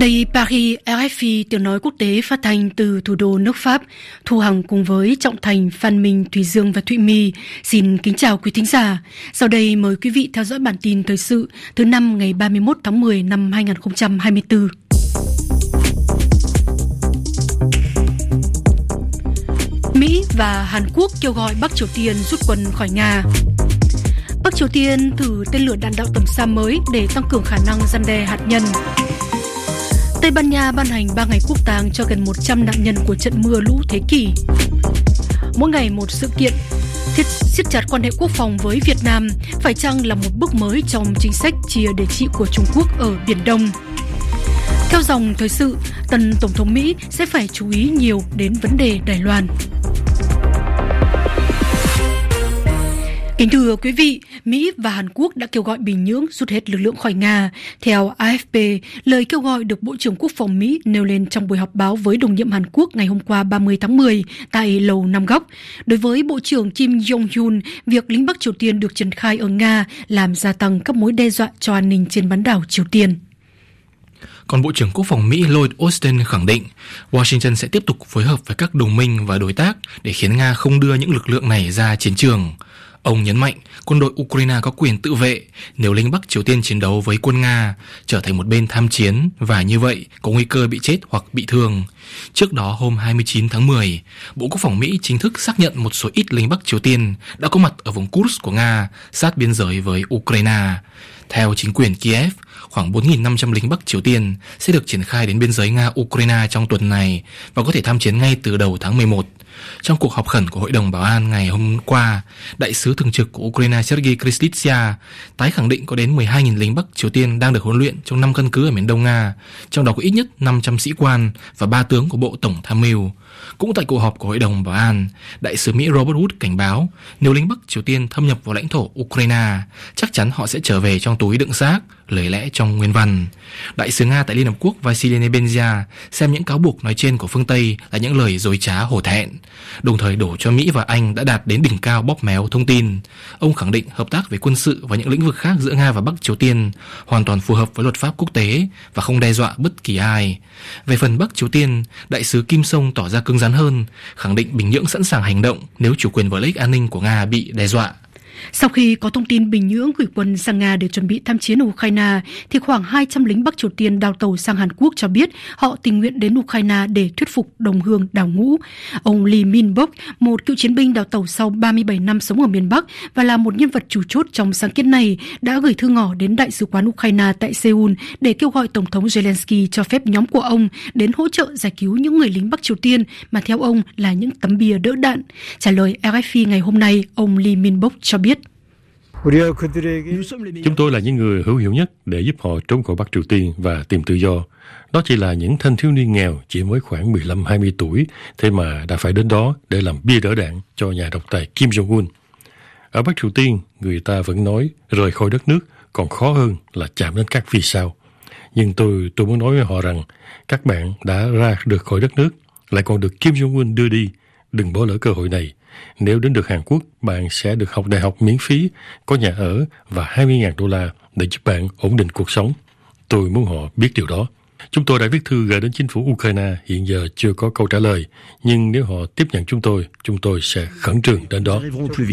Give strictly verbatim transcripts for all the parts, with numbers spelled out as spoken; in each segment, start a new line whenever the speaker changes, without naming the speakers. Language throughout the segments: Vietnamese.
Đây Paris, rờ ép i tiếng nói quốc tế phát thanh từ thủ đô nước Pháp. Thu Hằng cùng với Trọng Thành, Phan Minh, Thùy Dương và Thụy My xin kính chào quý thính giả. Sau đây mời quý vị theo dõi bản tin thời sự thứ năm ngày ba mươi mốt tháng mười năm hai nghìn không trăm hai mươi tư. Mỹ và Hàn Quốc kêu gọi Bắc Triều Tiên rút quân khỏi Nga. Bắc Triều Tiên thử tên lửa đạn đạo tầm xa mới để tăng cường khả năng răn đe hạt nhân. Tây Ban Nha ban hành ba ngày quốc tang cho gần một trăm nạn nhân của trận mưa lũ thế kỷ. Mỗi ngày một sự kiện, thiết siết chặt quan hệ quốc phòng với Việt Nam phải chăng là một bước mới trong chính sách chia để trị của Trung Quốc ở Biển Đông. Theo dòng thời sự, tân Tổng thống Mỹ sẽ phải chú ý nhiều đến vấn đề Đài Loan. Kính thưa quý vị, Mỹ và Hàn Quốc đã kêu gọi Bình Nhưỡng rút hết lực lượng khỏi Nga. Theo a ép pê, lời kêu gọi được Bộ trưởng Quốc phòng Mỹ nêu lên trong buổi họp báo với đồng nhiệm Hàn Quốc ngày hôm qua ba mươi tháng mười tại Lầu Năm Góc. Đối với Bộ trưởng Kim Jong-un, việc lính Bắc Triều Tiên được triển khai ở Nga làm gia tăng các mối đe dọa cho an ninh trên bán đảo Triều Tiên.
Còn Bộ trưởng Quốc phòng Mỹ Lloyd Austin khẳng định Washington sẽ tiếp tục phối hợp với các đồng minh và đối tác để khiến Nga không đưa những lực lượng này ra chiến trường. Ông nhấn mạnh quân đội Ukraine có quyền tự vệ nếu lính Bắc Triều Tiên chiến đấu với quân Nga, trở thành một bên tham chiến và như vậy có nguy cơ bị chết hoặc bị thương. Trước đó hôm hai mươi chín tháng mười, Bộ Quốc phòng Mỹ chính thức xác nhận một số ít lính Bắc Triều Tiên đã có mặt ở vùng Kursk của Nga, sát biên giới với Ukraine. Theo chính quyền Kiev, khoảng bốn nghìn năm trăm lính Bắc Triều Tiên sẽ được triển khai đến biên giới Nga-Ukraine trong tuần này và có thể tham chiến ngay từ đầu tháng mười một. Trong cuộc họp khẩn của Hội đồng Bảo an ngày hôm qua, Đại sứ thường trực của Ukraine Sergei Kristitsia tái khẳng định có đến mười hai nghìn lính Bắc Triều Tiên đang được huấn luyện trong năm căn cứ ở miền Đông Nga, trong đó có ít nhất năm trăm sĩ quan và ba tướng của Bộ Tổng tham mưu. Cũng tại cuộc họp của Hội đồng Bảo an, Đại sứ Mỹ Robert Wood cảnh báo nếu lính Bắc Triều Tiên thâm nhập vào lãnh thổ Ukraine, chắc chắn họ sẽ trở về trong túi đựng xác, lời lẽ trong nguyên văn. Đại sứ Nga tại Liên Hợp Quốc Vasily Nebenzia xem những cáo buộc nói trên của phương Tây là những lời dối trá hổ thẹn, đồng thời đổ cho Mỹ và Anh đã đạt đến đỉnh cao bóp méo thông tin. Ông khẳng định hợp tác về quân sự và những lĩnh vực khác giữa Nga và Bắc Triều Tiên hoàn toàn phù hợp với luật pháp quốc tế và không đe dọa bất kỳ ai. Về phần Bắc Triều Tiên, Đại sứ Kim Song tỏ ra cứng rắn hơn, khẳng định Bình Nhưỡng sẵn sàng hành động nếu chủ quyền và lợi ích an ninh của Nga bị đe dọa.
Sau khi có thông tin Bình Nhưỡng gửi quân sang Nga để chuẩn bị tham chiến ở Ukraine, thì khoảng hai trăm lính Bắc Triều Tiên đào tàu sang Hàn Quốc cho biết họ tình nguyện đến Ukraine để thuyết phục đồng hương đào ngũ. Ông Lee Min-bok, một cựu chiến binh đào tàu sau ba mươi bảy năm sống ở miền Bắc và là một nhân vật chủ chốt trong sáng kiến này, đã gửi thư ngỏ đến Đại sứ quán Ukraine tại Seoul để kêu gọi Tổng thống Zelensky cho phép nhóm của ông đến hỗ trợ giải cứu những người lính Bắc Triều Tiên mà theo ông là những tấm bia đỡ đạn. Trả lời rờ ép i ngày hôm nay, ông Lee Min-bok cho biết:
Chúng tôi là những người hữu hiệu nhất để giúp họ trốn khỏi Bắc Triều Tiên và tìm tự do. Đó chỉ là những thanh thiếu niên nghèo chỉ mới khoảng mười lăm hai mươi tuổi, thế mà đã phải đến đó để làm bia đỡ đạn cho nhà độc tài Kim Jong-un. Ở Bắc Triều Tiên, người ta vẫn nói rời khỏi đất nước còn khó hơn là chạm đến các vì sao. Nhưng tôi tôi muốn nói với họ rằng các bạn đã ra được khỏi đất nước, lại còn được Kim Jong-un đưa đi. Đừng bỏ lỡ cơ hội này. Nếu đến được Hàn Quốc, bạn sẽ được học đại học miễn phí, có nhà ở và hai mươi nghìn đô la để giúp bạn ổn định cuộc sống. Tôi muốn họ biết điều đó. Chúng tôi đã viết thư gửi đến chính phủ Ukraine, hiện giờ chưa có câu trả lời. Nhưng nếu họ tiếp nhận chúng tôi, chúng tôi sẽ khẩn trương đến đó.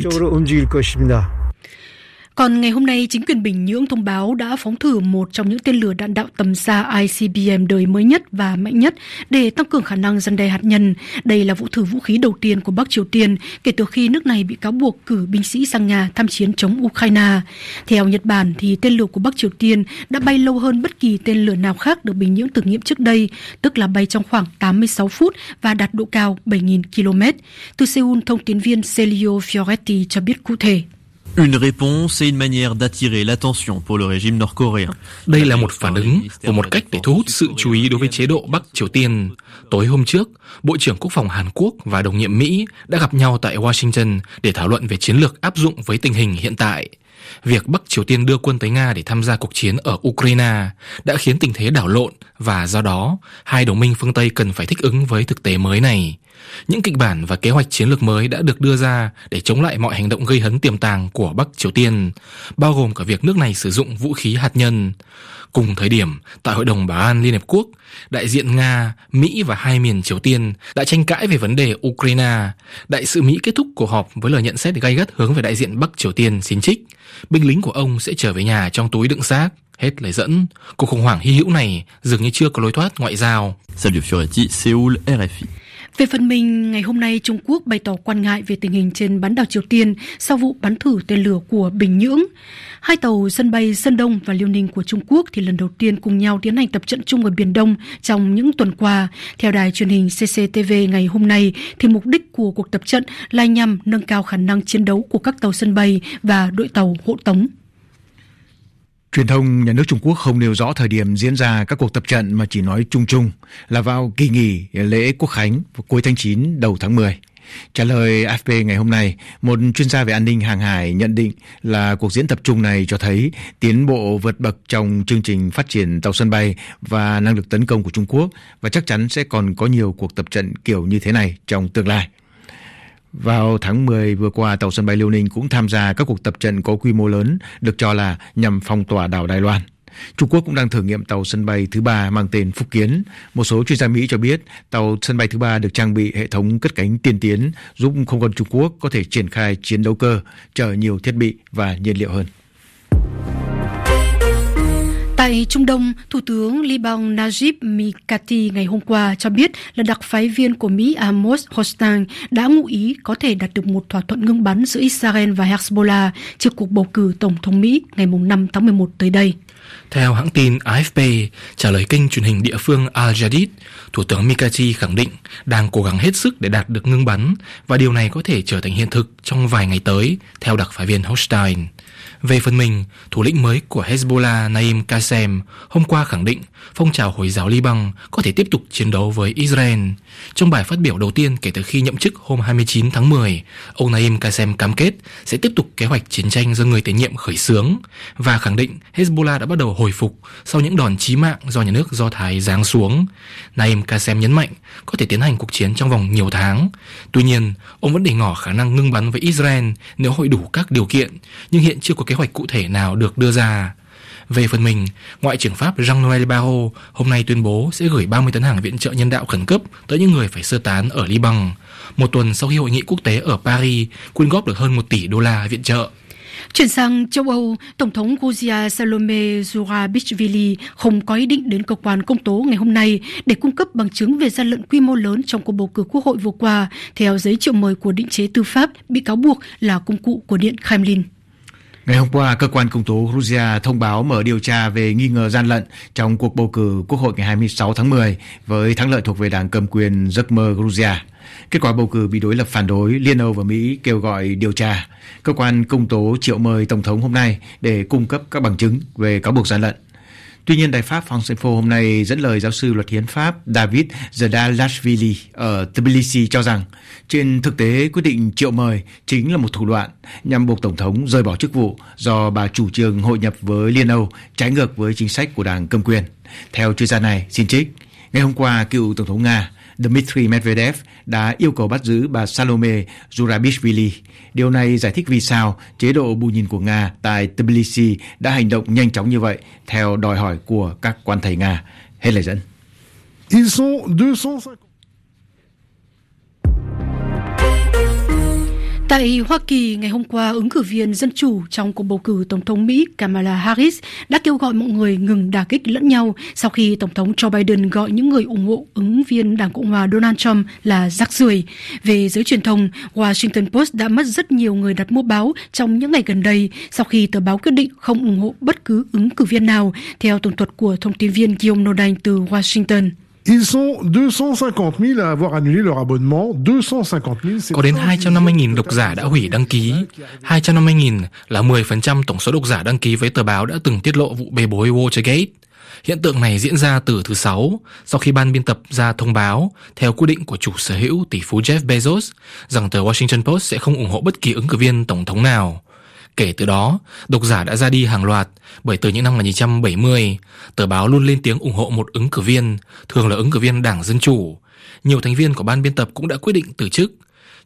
Còn ngày hôm nay, chính quyền Bình Nhưỡng thông báo đã phóng thử một trong những tên lửa đạn đạo tầm xa i xê bê em đời mới nhất và mạnh nhất để tăng cường khả năng răn đe hạt nhân. Đây là vụ thử vũ khí đầu tiên của Bắc Triều Tiên kể từ khi nước này bị cáo buộc cử binh sĩ sang Nga tham chiến chống Ukraine. Theo Nhật Bản, thì tên lửa của Bắc Triều Tiên đã bay lâu hơn bất kỳ tên lửa nào khác được Bình Nhưỡng thử nghiệm trước đây, tức là bay trong khoảng tám mươi sáu phút và đạt độ cao bảy nghìn ki lô mét. Từ Seoul, thông tín viên Celio Fioretti cho biết cụ thể.
Une réponse et une manière d'attirer l'attention pour le régime nord-coréen.
Đây là một phản ứng và một cách để thu hút sự chú ý đối với chế độ Bắc Triều Tiên. Tối hôm trước, Bộ trưởng Quốc phòng Hàn Quốc và đồng nhiệm Mỹ đã gặp nhau tại Washington để thảo luận về chiến lược áp dụng với tình hình hiện tại. Việc Bắc Triều Tiên đưa quân tới Nga để tham gia cuộc chiến ở Ukraine đã khiến tình thế đảo lộn và do đó, hai đồng minh phương Tây cần phải thích ứng với thực tế mới này. Những kịch bản và kế hoạch chiến lược mới đã được đưa ra để chống lại mọi hành động gây hấn tiềm tàng của Bắc Triều Tiên, bao gồm cả việc nước này sử dụng vũ khí hạt nhân. Cùng thời điểm, tại Hội đồng Bảo an Liên Hợp Quốc, Đại diện Nga, Mỹ và hai miền Triều Tiên đã tranh cãi về vấn đề Ukraine. Đại sứ Mỹ kết thúc cuộc họp với lời nhận xét gay gắt hướng về đại diện Bắc Triều Tiên xin trích: binh lính của ông sẽ trở về nhà trong túi đựng xác. Hết lời dẫn. Cuộc khủng hoảng hy hữu này dường như chưa có lối thoát ngoại giao.
Salut Fioretti, Séoul, R F I.
Về phần mình, ngày hôm nay Trung Quốc bày tỏ quan ngại về tình hình trên bán đảo Triều Tiên sau vụ bắn thử tên lửa của Bình Nhưỡng. Hai tàu sân bay Sơn Đông và Liêu Ninh của Trung Quốc thì lần đầu tiên cùng nhau tiến hành tập trận chung ở Biển Đông trong những tuần qua. Theo đài truyền hình xê xê tê vê ngày hôm nay, thì mục đích của cuộc tập trận là nhằm nâng cao khả năng chiến đấu của các tàu sân bay và đội tàu hộ tống.
Truyền thông nhà nước Trung Quốc không nêu rõ thời điểm diễn ra các cuộc tập trận mà chỉ nói chung chung là vào kỳ nghỉ lễ Quốc khánh cuối tháng chín đầu tháng mười. Trả lời a ép pê ngày hôm nay, một chuyên gia về an ninh hàng hải nhận định là cuộc diễn tập chung này cho thấy tiến bộ vượt bậc trong chương trình phát triển tàu sân bay và năng lực tấn công của Trung Quốc, và chắc chắn sẽ còn có nhiều cuộc tập trận kiểu như thế này trong tương lai. Vào tháng mười vừa qua, tàu sân bay Liêu Ninh cũng tham gia các cuộc tập trận có quy mô lớn, được cho là nhằm phong tỏa đảo Đài Loan. Trung Quốc cũng đang thử nghiệm tàu sân bay thứ ba mang tên Phúc Kiến. Một số chuyên gia Mỹ cho biết tàu sân bay thứ ba được trang bị hệ thống cất cánh tiên tiến, giúp không quân Trung Quốc có thể triển khai chiến đấu cơ, chở nhiều thiết bị và nhiên liệu hơn.
Tại Trung Đông, Thủ tướng Liban Najib Mikati ngày hôm qua cho biết là đặc phái viên của Mỹ Amos Hochstein đã ngụ ý có thể đạt được một thỏa thuận ngưng bắn giữa Israel và Hezbollah trước cuộc bầu cử Tổng thống Mỹ ngày năm tháng mười một tới đây.
Theo hãng tin a ép pê, trả lời kênh truyền hình địa phương Al Jadid, Thủ tướng Mikati khẳng định đang cố gắng hết sức để đạt được ngưng bắn và điều này có thể trở thành hiện thực trong vài ngày tới, theo đặc phái viên Hochstein. Về phần mình, thủ lĩnh mới của Hezbollah Naim Qassem hôm qua khẳng định phong trào Hồi giáo Liban có thể tiếp tục chiến đấu với Israel. Trong bài phát biểu đầu tiên kể từ khi nhậm chức hôm hai mươi chín tháng mười, ông Naim Qassem cam kết sẽ tiếp tục kế hoạch chiến tranh do người kế nhiệm khởi xướng và khẳng định Hezbollah đã bắt đầu hồi phục sau những đòn chí mạng do nhà nước Do Thái giáng xuống. Naim Qassem nhấn mạnh có thể tiến hành cuộc chiến trong vòng nhiều tháng. Tuy nhiên, ông vẫn để ngỏ khả năng ngưng bắn với Israel nếu hội đủ các điều kiện, nhưng hiện chưa có kế hoạch cụ thể nào được đưa ra. Về phần mình, Ngoại trưởng Pháp Jean-Noël Barrot hôm nay tuyên bố sẽ gửi ba mươi tấn hàng viện trợ nhân đạo khẩn cấp tới những người phải sơ tán ở Liban, một tuần sau khi hội nghị quốc tế ở Paris quyên góp được hơn một tỷ đô la viện trợ.
Chuyển sang châu Âu, Tổng thống Georgia Salome Zurabishvili không có ý định đến cơ quan công tố ngày hôm nay để cung cấp bằng chứng về gian lận quy mô lớn trong cuộc bầu cử quốc hội vừa qua, theo giấy triệu mời của định chế tư pháp bị cáo buộc là công cụ của Điện Kremlin.
Ngày hôm qua, cơ quan công tố Georgia thông báo mở điều tra về nghi ngờ gian lận trong cuộc bầu cử quốc hội ngày hai mươi sáu tháng mười với thắng lợi thuộc về đảng cầm quyền Giấc mơ Georgia. Kết quả bầu cử bị đối lập phản đối, Liên Âu và Mỹ kêu gọi điều tra. Cơ quan công tố triệu mời Tổng thống hôm nay để cung cấp các bằng chứng về cáo buộc gian lận. Tuy nhiên, đài Pháp France Info hôm nay dẫn lời giáo sư luật hiến pháp David Zdalashvili ở Tbilisi cho rằng trên thực tế quyết định triệu mời chính là một thủ đoạn nhằm buộc Tổng thống rời bỏ chức vụ do bà chủ trương hội nhập với Liên Âu trái ngược với chính sách của đảng cầm quyền. Theo chuyên gia này, xin trích, ngày hôm qua cựu Tổng thống Nga Dmitry Medvedev đã yêu cầu bắt giữ bà Salome Zurabishvili. Điều này giải thích vì sao chế độ bù nhìn của Nga tại Tbilisi đã hành động nhanh chóng như vậy theo đòi hỏi của các quan thầy Nga. Hết lời dẫn.
Tại Hoa Kỳ, ngày hôm qua, ứng cử viên Dân Chủ trong cuộc bầu cử Tổng thống Mỹ Kamala Harris đã kêu gọi mọi người ngừng đả kích lẫn nhau sau khi Tổng thống Joe Biden gọi những người ủng hộ ứng viên Đảng Cộng hòa Donald Trump là rác rưởi. Về giới truyền thông, Washington Post đã mất rất nhiều người đặt mua báo trong những ngày gần đây sau khi tờ báo quyết định không ủng hộ bất cứ ứng cử viên nào, theo tường thuật của thông tin viên Guillaume Nodin từ Washington.
Có đến hai trăm năm mươi nghìn độc giả đã hủy đăng ký. hai trăm năm mươi nghìn là mười phần trăm tổng số độc giả đăng ký với tờ báo đã từng tiết lộ vụ bê bối Watergate. Hiện tượng này diễn ra từ thứ Sáu, sau khi ban biên tập ra thông báo, theo quyết định của chủ sở hữu tỷ phú Jeff Bezos, rằng tờ Washington Post sẽ không ủng hộ bất kỳ ứng cử viên tổng thống nào. Kể từ đó, độc giả đã ra đi hàng loạt, bởi từ những năm một nghìn chín trăm bảy mươi, tờ báo luôn lên tiếng ủng hộ một ứng cử viên, thường là ứng cử viên Đảng Dân Chủ. Nhiều thành viên của ban biên tập cũng đã quyết định từ chức.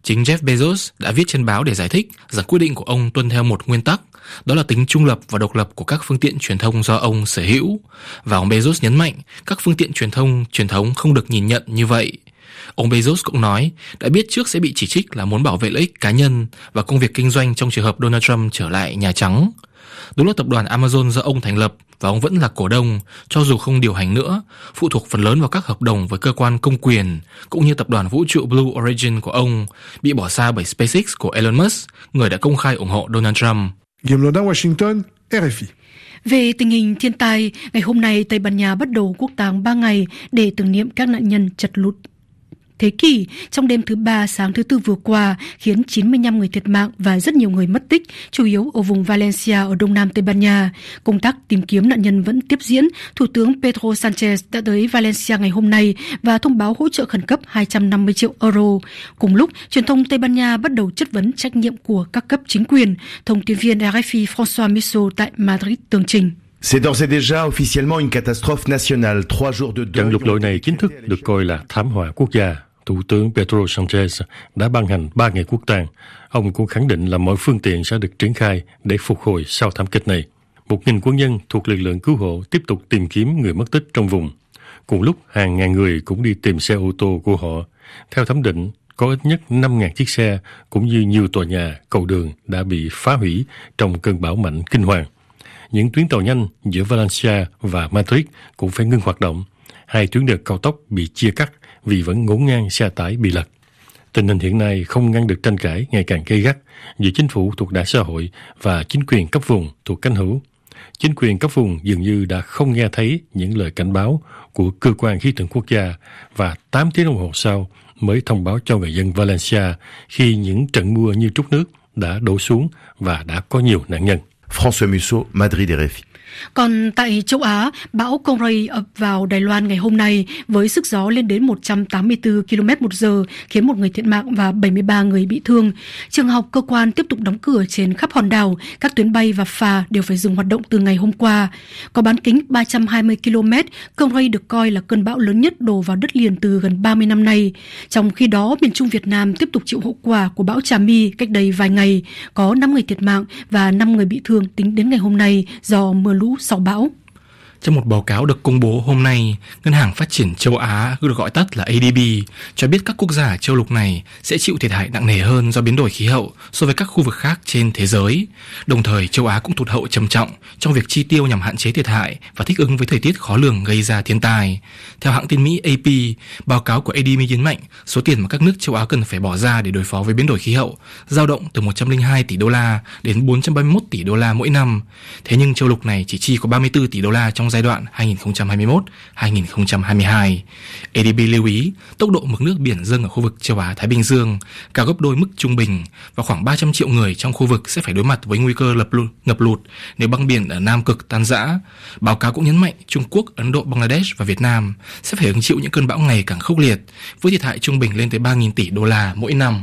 Chính Jeff Bezos đã viết trên báo để giải thích rằng quyết định của ông tuân theo một nguyên tắc, đó là tính trung lập và độc lập của các phương tiện truyền thông do ông sở hữu. Và ông Bezos nhấn mạnh các phương tiện truyền thông truyền thống không được nhìn nhận như vậy. Ông Bezos cũng nói đã biết trước sẽ bị chỉ trích là muốn bảo vệ lợi ích cá nhân và công việc kinh doanh trong trường hợp Donald Trump trở lại Nhà Trắng. Đúng là tập đoàn Amazon do ông thành lập và ông vẫn là cổ đông, cho dù không điều hành nữa, phụ thuộc phần lớn vào các hợp đồng với cơ quan công quyền, cũng như tập đoàn vũ trụ Blue Origin của ông, bị bỏ xa bởi SpaceX của Elon Musk, người đã công khai ủng hộ Donald Trump.
Guillaume Lodin, Washington, R F I.
Về tình hình thiên tai, ngày hôm nay Tây Ban Nha bắt đầu quốc tang ba ngày để tưởng niệm các nạn nhân chật lụt thế kỷ trong đêm thứ ba sáng thứ tư vừa qua, khiến chín mươi lăm người thiệt mạng và rất nhiều người mất tích, chủ yếu ở vùng Valencia ở đông nam Tây Ban Nha. Công tác tìm kiếm nạn nhân vẫn tiếp diễn. Thủ tướng Pedro Sánchez đã tới Valencia ngày hôm nay và thông báo hỗ trợ khẩn cấp hai trăm năm mươi triệu euro. Cùng lúc, truyền thông Tây Ban Nha bắt đầu chất vấn trách nhiệm của các cấp chính quyền. Thông tin viên R F I François Michaud tại Madrid tường trình.
C'est d'ores et déjà officiellement une catastrophe nationale. Trois jours de deuil.
Trận lụt lội này chính thức được coi là thảm họa quốc gia. Thủ tướng Pedro Sánchez đã ban hành ba ngày quốc tang. Ông cũng khẳng định là mọi phương tiện sẽ được triển khai để phục hồi sau thảm kịch này. Một nghìn quân nhân thuộc lực lượng cứu hộ tiếp tục tìm kiếm người mất tích trong vùng. Cùng lúc, hàng ngàn người cũng đi tìm xe ô tô của họ. Theo thẩm định, có ít nhất năm nghìn chiếc xe cũng như nhiều tòa nhà, cầu đường đã bị phá hủy trong cơn bão mạnh kinh hoàng. Những tuyến tàu nhanh giữa Valencia và Madrid cũng phải ngưng hoạt động. Hai tuyến đường cao tốc bị chia cắt vì vẫn ngổn ngang xe tải bị lật. Tình hình hiện nay không ngăn được tranh cãi ngày càng gay gắt giữa chính phủ thuộc đảng xã hội và chính quyền cấp vùng thuộc cánh hữu. Chính quyền cấp vùng dường như đã không nghe thấy những lời cảnh báo của cơ quan khí tượng quốc gia và tám tiếng đồng hồ sau mới thông báo cho người dân Valencia khi những trận mưa như trút nước đã đổ xuống và đã có nhiều nạn nhân.
François Musso, Madrid, R F I.
Còn tại châu Á, bão Kongray ập vào Đài Loan ngày hôm nay với sức gió lên đến một trăm tám mươi tư ki lô mét một giờ, khiến một người thiệt mạng và bảy mươi ba người bị thương. Trường học, cơ quan tiếp tục đóng cửa trên khắp hòn đảo. Các tuyến bay và phà đều phải dừng hoạt động từ ngày hôm qua. Có bán kính ba trăm hai mươi ki lô mét, Kongray được coi là cơn bão lớn nhất đổ vào đất liền từ gần ba mươi năm nay. Trong khi đó, miền Trung Việt Nam tiếp tục chịu hậu quả của bão Trà My cách đây vài ngày. Có năm người thiệt mạng và năm người bị thương tính đến ngày hôm nay do mưa lũ sau bão.
Trong một báo cáo được công bố hôm nay, Ngân hàng Phát triển Châu Á, được gọi tắt là A D B, cho biết các quốc gia ở châu lục này sẽ chịu thiệt hại nặng nề hơn do biến đổi khí hậu so với các khu vực khác trên thế giới. Đồng thời, châu Á cũng tụt hậu trầm trọng trong việc chi tiêu nhằm hạn chế thiệt hại và thích ứng với thời tiết khó lường gây ra thiên tai. Theo hãng tin Mỹ A P, báo cáo của A D B nhấn mạnh số tiền mà các nước châu Á cần phải bỏ ra để đối phó với biến đổi khí hậu dao động từ một trăm lẻ hai tỷ đô la đến bốn trăm ba mươi mốt tỷ đô la mỗi năm. Thế nhưng châu lục này chỉ chi có ba mươi tư tỷ đô la trong giai đoạn hai nghìn không trăm hai mươi mốt đến hai nghìn không trăm hai mươi hai. A D B lưu ý tốc độ mực nước biển dâng ở khu vực châu Á-Thái Bình Dương cao gấp đôi mức trung bình và khoảng ba trăm triệu người trong khu vực sẽ phải đối mặt với nguy cơ ngập lụt, ngập lụt nếu băng biển ở Nam Cực tan rã. Báo cáo cũng nhấn mạnh Trung Quốc, Ấn Độ, Bangladesh và Việt Nam sẽ phải hứng chịu những cơn bão ngày càng khốc liệt với thiệt hại trung bình lên tới ba nghìn tỷ đô la mỗi năm.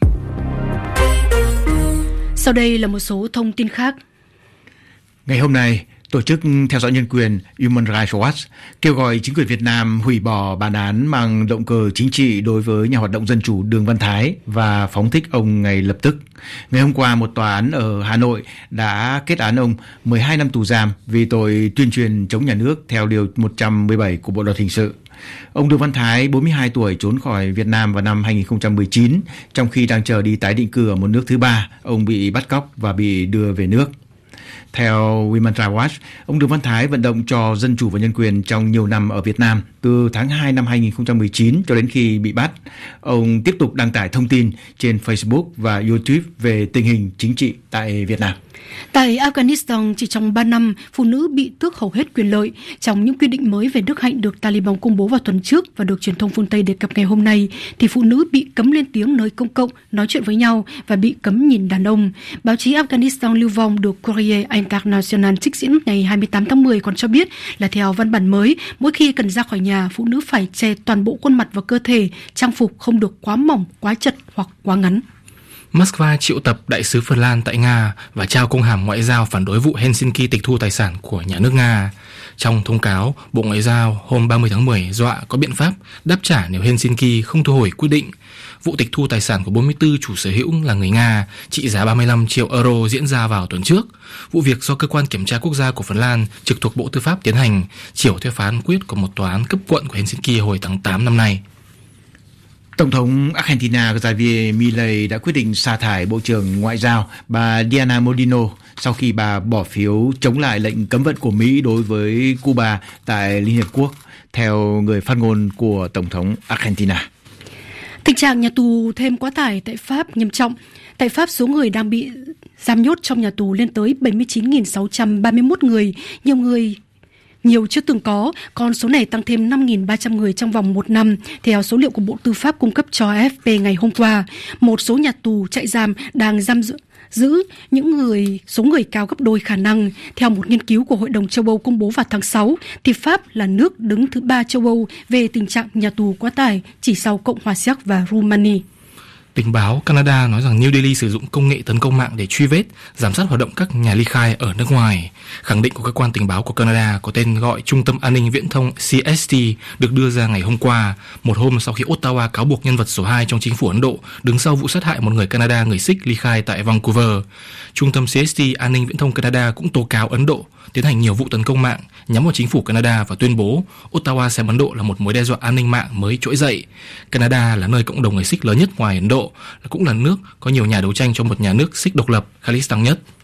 Sau đây là một số thông tin khác.
Ngày hôm nay, Tổ chức theo dõi nhân quyền Human Rights Watch kêu gọi chính quyền Việt Nam hủy bỏ bản án mang động cơ chính trị đối với nhà hoạt động dân chủ Đường Văn Thái và phóng thích ông ngay lập tức. Ngày hôm qua, một tòa án ở Hà Nội đã kết án ông mười hai năm tù giam vì tội tuyên truyền chống nhà nước theo điều một trăm mười bảy của Bộ luật hình sự. Ông Đường Văn Thái, bốn mươi hai tuổi, trốn khỏi Việt Nam vào năm hai nghìn không trăm mười chín. Trong khi đang chờ đi tái định cư ở một nước thứ ba, ông bị bắt cóc và bị đưa về nước. Theo Human Rights Watch, ông Đường Văn Thái vận động cho dân chủ và nhân quyền trong nhiều năm ở Việt Nam, từ tháng hai năm hai nghìn không trăm mười chín cho đến khi bị bắt. Ông tiếp tục đăng tải thông tin trên Facebook và YouTube về tình hình chính trị tại Việt Nam.
Tại Afghanistan, chỉ trong ba năm, phụ nữ bị tước hầu hết quyền lợi. Trong những quy định mới về đức hạnh được Taliban công bố vào tuần trước và được truyền thông phương Tây đề cập ngày hôm nay, thì phụ nữ bị cấm lên tiếng nơi công cộng, nói chuyện với nhau và bị cấm nhìn đàn ông. Báo chí Afghanistan lưu vong được Courier International trích dẫn ngày hai mươi tám tháng mười còn cho biết là theo văn bản mới, mỗi khi cần ra khỏi nhà, phụ nữ phải che toàn bộ khuôn mặt và cơ thể, trang phục không được quá mỏng, quá chật hoặc quá ngắn.
Moscow triệu tập đại sứ Phần Lan tại Nga và trao công hàm ngoại giao phản đối vụ Helsinki tịch thu tài sản của nhà nước Nga. Trong thông cáo, Bộ Ngoại giao hôm ba mươi tháng mười dọa có biện pháp đáp trả nếu Helsinki không thu hồi quyết định. Vụ tịch thu tài sản của bốn mươi tư chủ sở hữu là người Nga trị giá ba mươi lăm triệu euro diễn ra vào tuần trước. Vụ việc do cơ quan kiểm tra quốc gia của Phần Lan trực thuộc Bộ Tư pháp tiến hành, chiều theo phán quyết của một tòa án cấp quận của Helsinki hồi tháng tám năm nay.
Tổng thống Argentina Javier Milei đã quyết định sa thải Bộ trưởng Ngoại giao bà Diana Mondino sau khi bà bỏ phiếu chống lại lệnh cấm vận của Mỹ đối với Cuba tại Liên Hiệp Quốc, theo người phát ngôn của Tổng thống Argentina.
Tình trạng nhà tù thêm quá tải tại Pháp nghiêm trọng. Tại Pháp, số người đang bị giam nhốt trong nhà tù lên tới bảy mươi chín nghìn sáu trăm ba mươi mốt người, nhiều người nhiều chưa từng có, con số này tăng thêm năm nghìn ba trăm người trong vòng một năm, theo số liệu của Bộ Tư pháp cung cấp cho a ép pê ngày hôm qua. Một số nhà tù trại giam đang giam giữ giữ những người số người cao gấp đôi khả năng. Theo một nghiên cứu của Hội đồng châu Âu công bố vào tháng sáu, thì Pháp là nước đứng thứ ba châu Âu về tình trạng nhà tù quá tải, chỉ sau Cộng hòa Séc và Rumani.
Tình báo Canada nói rằng New Delhi sử dụng công nghệ tấn công mạng để truy vết, giám sát hoạt động các nhà ly khai ở nước ngoài. Khẳng định của cơ quan tình báo của Canada có tên gọi Trung tâm An ninh Viễn thông C S T được đưa ra ngày hôm qua, một hôm sau khi Ottawa cáo buộc nhân vật số hai trong chính phủ Ấn Độ đứng sau vụ sát hại một người Canada người Sikh ly khai tại Vancouver. Trung tâm C S T An ninh Viễn thông Canada cũng tố cáo Ấn Độ tiến hành nhiều vụ tấn công mạng nhắm vào chính phủ Canada và tuyên bố Ottawa xem Ấn Độ là một mối đe dọa an ninh mạng mới trỗi dậy. Canada là nơi cộng đồng người Sikh lớn nhất ngoài Ấn Độ, cũng là nước có nhiều nhà đấu tranh cho một nhà nước Sikh độc lập Khalistan nhất.